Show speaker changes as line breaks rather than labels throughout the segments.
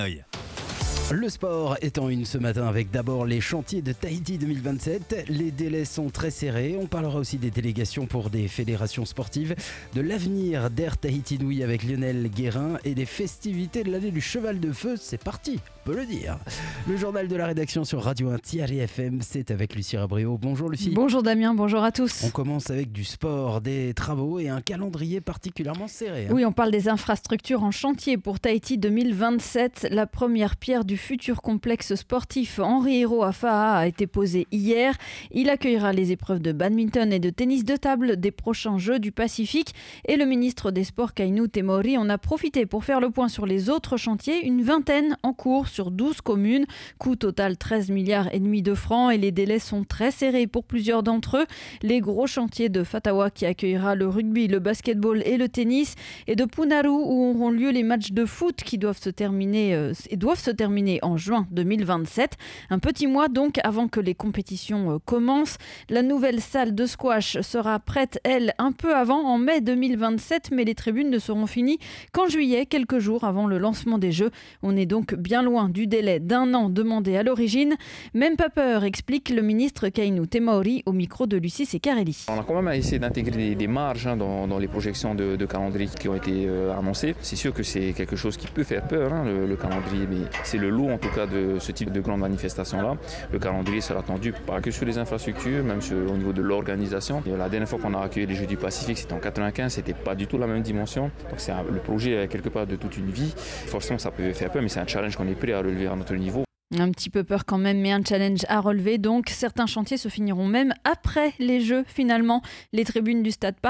Le sport est en une ce matin avec d'abord les chantiers de Tahiti 2027. Les délais sont très serrés. On parlera aussi des délégations pour des fédérations sportives, de l'avenir d'Air Tahiti Nui avec Lionel Guérin et des festivités de l'année du cheval de feu. C'est parti, on peut le dire. Le journal de la rédaction sur Radio 1 Thierry FM, c'est avec Lucie Rabréau. Bonjour Lucie.
Bonjour Damien, bonjour à tous.
On commence avec du sport, des travaux et un calendrier particulièrement serré.
Oui, on parle des infrastructures en chantier pour Tahiti 2027. La première pierre du futur complexe sportif Henri Hero à Fa'a a été posée hier. Il accueillera les épreuves de badminton et de tennis de table des prochains Jeux du Pacifique. Et le ministre des Sports Kainu Temori en a profité pour faire le point sur les autres chantiers, une vingtaine en cours sur 12 communes. Coût total 13 milliards et demi de francs et les délais sont très serrés pour plusieurs d'entre eux. Les gros chantiers de Fatawa qui accueillera le rugby, le basketball et le tennis et de Punaru où auront lieu les matchs de foot qui doivent se terminer en juin 2027. Un petit mois donc avant que les compétitions commencent. La nouvelle salle de squash sera prête, elle, un peu avant, en mai 2027, mais les tribunes ne seront finies qu'en juillet, quelques jours avant le lancement des Jeux. On est donc bien loin du délai d'un an demandé à l'origine. Même pas peur, explique le ministre Kainu Temori au micro de Lucie Secarelli.
On a quand même essayé d'intégrer des marges dans les projections de calendrier qui ont été annoncées. C'est sûr que c'est quelque chose qui peut faire peur, le calendrier, mais c'est le lot en tout cas de ce type de grande manifestation-là. Le calendrier sera attendu pas que sur les infrastructures, même au niveau de l'organisation. La dernière fois qu'on a accueilli les Jeux du Pacifique, c'était en 1995, c'était pas du tout la même dimension. Donc c'est le projet quelque part de toute une vie. Forcément ça peut faire peur, mais c'est un challenge qu'on est prêt à relever à notre niveau.
Un petit peu peur quand même, mais un challenge à relever. Donc, certains chantiers se finiront même après les Jeux, finalement. Les tribunes du stade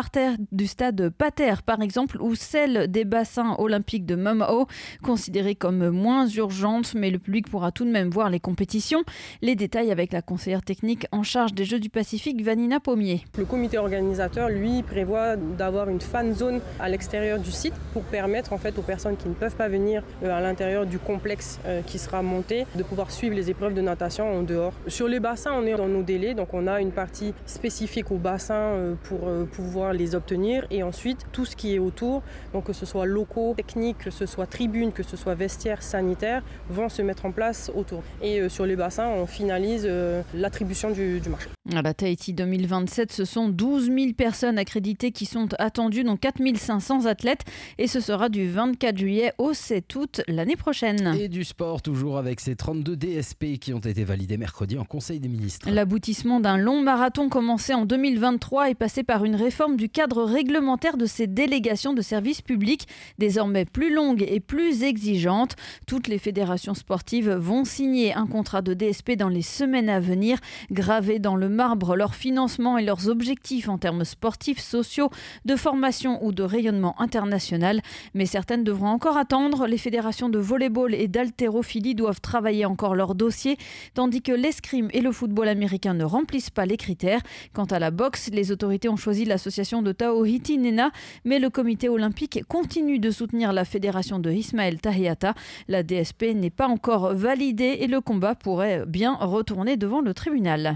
Pater, par exemple, ou celles des bassins olympiques de Momao, considérées comme moins urgentes, mais le public pourra tout de même voir les compétitions. Les détails avec la conseillère technique en charge des Jeux du Pacifique, Vanina Pommier.
Le comité organisateur, lui, prévoit d'avoir une fan zone à l'extérieur du site pour permettre en fait aux personnes qui ne peuvent pas venir à l'intérieur du complexe qui sera monté de pouvoir suivre les épreuves de natation en dehors. Sur les bassins, on est dans nos délais, donc on a une partie spécifique aux bassins pour pouvoir les obtenir et ensuite tout ce qui est autour, donc que ce soit locaux, techniques, que ce soit tribunes, que ce soit vestiaires, sanitaires, vont se mettre en place autour. Et sur les bassins, on finalise l'attribution du marché.
À la Tahiti 2027, ce sont 12 000 personnes accréditées qui sont attendues, dont 4 500 athlètes et ce sera du 24 juillet au 7 août l'année prochaine.
Et du sport toujours avec ces 32 DSP qui ont été validés mercredi en Conseil des ministres.
L'aboutissement d'un long marathon commencé en 2023 est passé par une réforme du cadre réglementaire de ces délégations de services publics, désormais plus longues et plus exigeantes. Toutes les fédérations sportives vont signer un contrat de DSP dans les semaines à venir, gravé dans le marbre leur financement et leurs objectifs en termes sportifs, sociaux, de formation ou de rayonnement international. Mais certaines devront encore attendre. Les fédérations de volley-ball et d'haltérophilie doivent travailler encore leur dossier, tandis que l'escrime et le football américain ne remplissent pas les critères. Quant à la boxe, les autorités ont choisi l'association de Taohiti Nena, mais le comité olympique continue de soutenir la fédération de Ismaël Tahiata. La DSP n'est pas encore validée et le combat pourrait bien retourner devant le tribunal.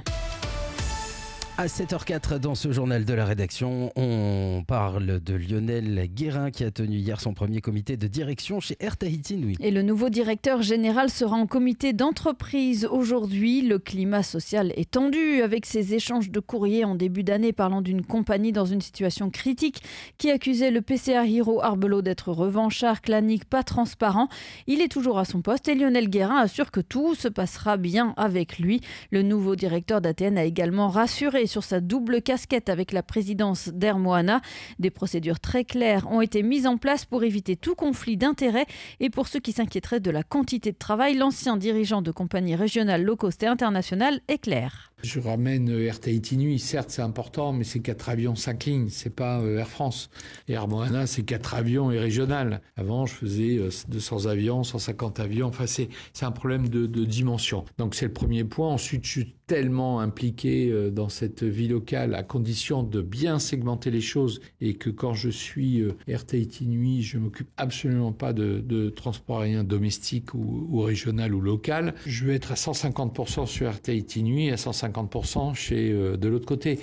À 7h04 dans ce journal de la rédaction, on parle de Lionel Guérin qui a tenu hier son premier comité de direction chez Air Tahiti Nui.
Et le nouveau directeur général sera en comité d'entreprise aujourd'hui. Le climat social est tendu avec ces échanges de courriers en début d'année parlant d'une compagnie dans une situation critique qui accusait le PCA Hero Arbelot d'être revanchard, clanique, pas transparent. Il est toujours à son poste et Lionel Guérin assure que tout se passera bien avec lui. Le nouveau directeur d'ATN a également rassuré sur sa double casquette avec la présidence d'Air Moana. Des procédures très claires ont été mises en place pour éviter tout conflit d'intérêts et pour ceux qui s'inquiéteraient de la quantité de travail, l'ancien dirigeant de compagnie régionale, low cost et internationale est clair.
Je ramène Air Tahiti Nui, certes c'est important, mais c'est 4 avions, 5 lignes, c'est pas Air France. Air Moana, c'est 4 avions et régional. Avant, je faisais 200 avions, 150 avions, enfin c'est un problème de dimension. Donc c'est le premier point. Ensuite, je suis tellement impliqué dans cette vie locale à condition de bien segmenter les choses et que quand je suis Air Tahiti Nui, je m'occupe absolument pas de transport aérien domestique ou régional ou local. Je vais être à 150% sur Air Tahiti Nui, à 150% chez de l'autre côté.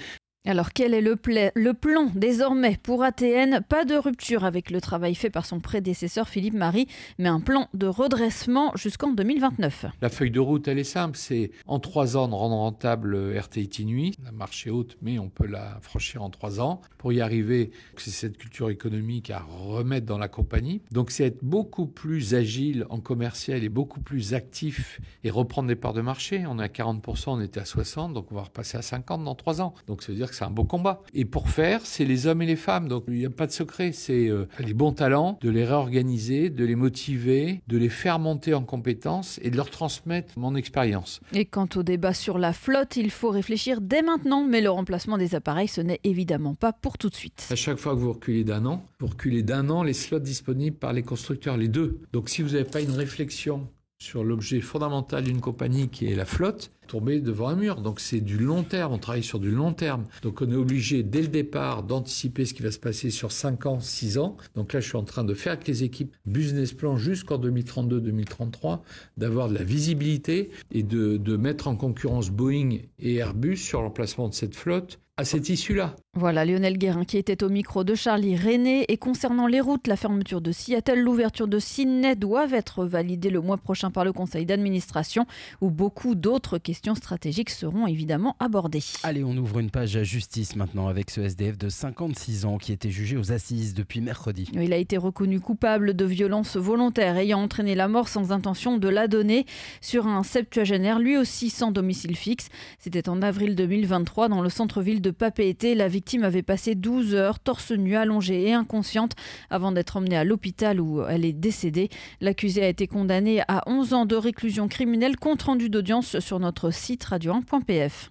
Alors quel est le plan désormais pour ATN? Pas de rupture avec le travail fait par son prédécesseur Philippe Marie, mais un plan de redressement jusqu'en 2029.
La feuille de route, elle est simple, c'est en 3 ans de rendre rentable RTIT Nuit. La marche est haute, mais on peut la franchir en 3 ans. Pour y arriver, c'est cette culture économique à remettre dans la compagnie. Donc c'est être beaucoup plus agile en commercial et beaucoup plus actif et reprendre des parts de marché. On est à 40%, on était à 60%, donc on va repasser à 50% dans 3 ans. Donc ça veut dire que c'est un beau combat. Et pour faire, c'est les hommes et les femmes. Donc il n'y a pas de secret. C'est les bons talents, de les réorganiser, de les motiver, de les faire monter en compétences et de leur transmettre mon expérience.
Et quant au débat sur la flotte, il faut réfléchir dès maintenant. Mais le remplacement des appareils, ce n'est évidemment pas pour tout de suite.
À chaque fois que vous reculez d'un an, les slots disponibles par les constructeurs, les deux. Donc si vous n'avez pas une réflexion sur l'objet fondamental d'une compagnie qui est la flotte, tomber devant un mur. Donc c'est du long terme, on travaille sur du long terme. Donc on est obligé dès le départ d'anticiper ce qui va se passer sur 5 ans, 6 ans. Donc là je suis en train de faire avec les équipes business plan jusqu'en 2032-2033, d'avoir de la visibilité et de mettre en concurrence Boeing et Airbus sur l'emplacement de cette flotte à cette issue-là.
Voilà Lionel Guérin qui était au micro de Charlie René. Et concernant les routes, la fermeture de Seattle, l'ouverture de Sydney doivent être validées le mois prochain par le conseil d'administration, où beaucoup d'autres questions stratégiques seront évidemment abordées.
Allez, on ouvre une page justice maintenant avec ce SDF de 56 ans qui était jugé aux assises depuis mercredi.
Il a été reconnu coupable de violence volontaire ayant entraîné la mort sans intention de la donner sur un septuagénaire, lui aussi sans domicile fixe. C'était en avril 2023 dans le centre-ville de Papeete. La victime avait passé 12 heures torse nu, allongée et inconsciente avant d'être emmenée à l'hôpital où elle est décédée. L'accusé a été condamné à 11 ans de réclusion criminelle. Compte rendu d'audience sur notre site radio1.pf.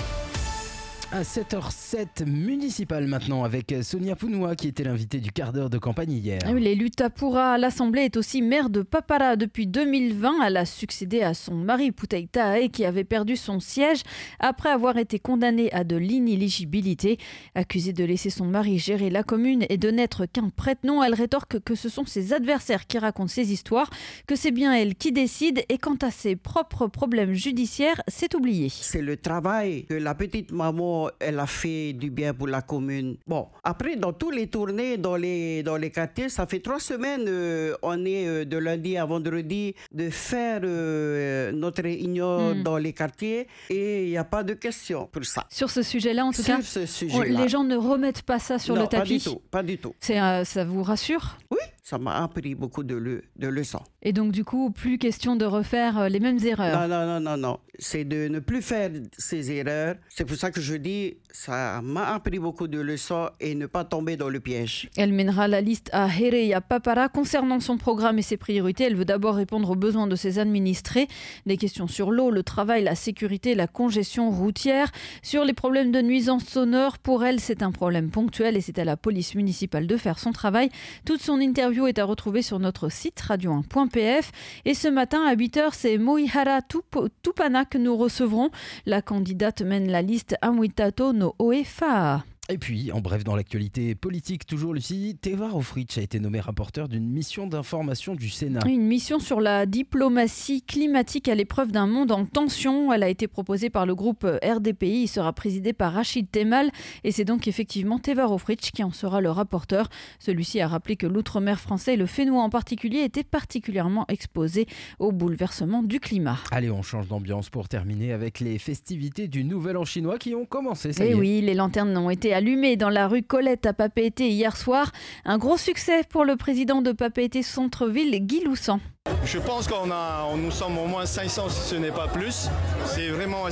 À 7h07 municipal maintenant avec Sonia Pounoua qui était l'invitée du quart d'heure de campagne hier.
L'élu Tapura à l'Assemblée est aussi maire de Papara depuis 2020. Elle a succédé à son mari Putei Tae qui avait perdu son siège après avoir été condamné à de l'inéligibilité. Accusée de laisser son mari gérer la commune et de n'être qu'un prête-nom, elle rétorque que ce sont ses adversaires qui racontent ces histoires, que c'est bien elle qui décide et quant à ses propres problèmes judiciaires, c'est oublié.
C'est le travail que la petite maman elle a fait du bien pour la commune. Bon, après, dans tous les tournées, dans les quartiers, ça fait 3 semaines, on est de lundi à vendredi de faire notre réunion dans les quartiers et il n'y a pas de questions pour ça.
Sur ce sujet-là, en tout cas, les gens ne remettent pas ça sur le tapis.
Pas du tout.
Ça vous rassure ?
Oui, ça m'a appris beaucoup de leçons.
Et donc, du coup, plus question de refaire les mêmes erreurs.
Non. C'est de ne plus faire ces erreurs. C'est pour ça que je dis, ça m'a appris beaucoup de leçons et ne pas tomber dans le piège. Elle
mènera la liste à Hereia Papara concernant son programme et ses priorités. Elle veut d'abord répondre aux besoins de ses administrés. Des questions sur l'eau, le travail, la sécurité, la congestion routière. Sur les problèmes de nuisances sonores, pour elle, c'est un problème ponctuel et c'est à la police municipale de faire son travail. Toute son interview est à retrouver sur notre site radio1.pf. Et ce matin, à 8h, c'est Moihara Tupana que nous recevrons. La candidate mène la liste Amwitato no Oefa.
Et puis, en bref, dans l'actualité politique, toujours Lucie, Teva Rohfritsch a été nommé rapporteur d'une mission d'information du Sénat.
Une mission sur la diplomatie climatique à l'épreuve d'un monde en tension. Elle a été proposée par le groupe RDPI. Il sera présidé par Rachid Temal. Et c'est donc effectivement Teva Rohfritsch qui en sera le rapporteur. Celui-ci a rappelé que l'outre-mer français et le Fénois en particulier étaient particulièrement exposés au bouleversement du climat.
Allez, on change d'ambiance pour terminer avec les festivités du Nouvel An chinois qui ont commencé.
Et oui, les lanternes ont été allumées dans la rue Colette à Papeete hier soir. Un gros succès pour le président de Papeete Centre-Ville, Guy Loussan.
Je pense nous sommes au moins 500 si ce n'est pas plus. C'est vraiment,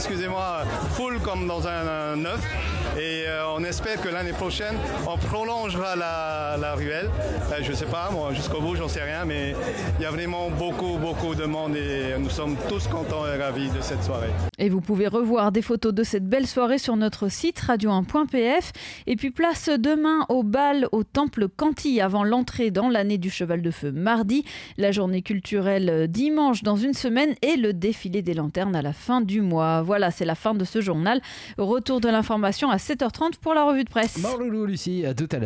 full comme dans un neuf. Et on espère que l'année prochaine, on prolongera la ruelle. Je ne sais pas, moi jusqu'au bout, j'en sais rien, mais il y a vraiment beaucoup de monde et nous sommes tous contents et ravis de cette soirée.
Et vous pouvez revoir des photos de cette belle soirée sur notre site radio1.pf. Et puis place demain au bal au temple Kanti avant l'entrée dans l'année du cheval de feu mardi. La journée culturelle dimanche dans une semaine et le défilé des lanternes à la fin du mois. Voilà, c'est la fin de ce journal. Retour de l'information à 7h30 pour la revue de presse.
Morloulou, Lucie, à tout à l'heure.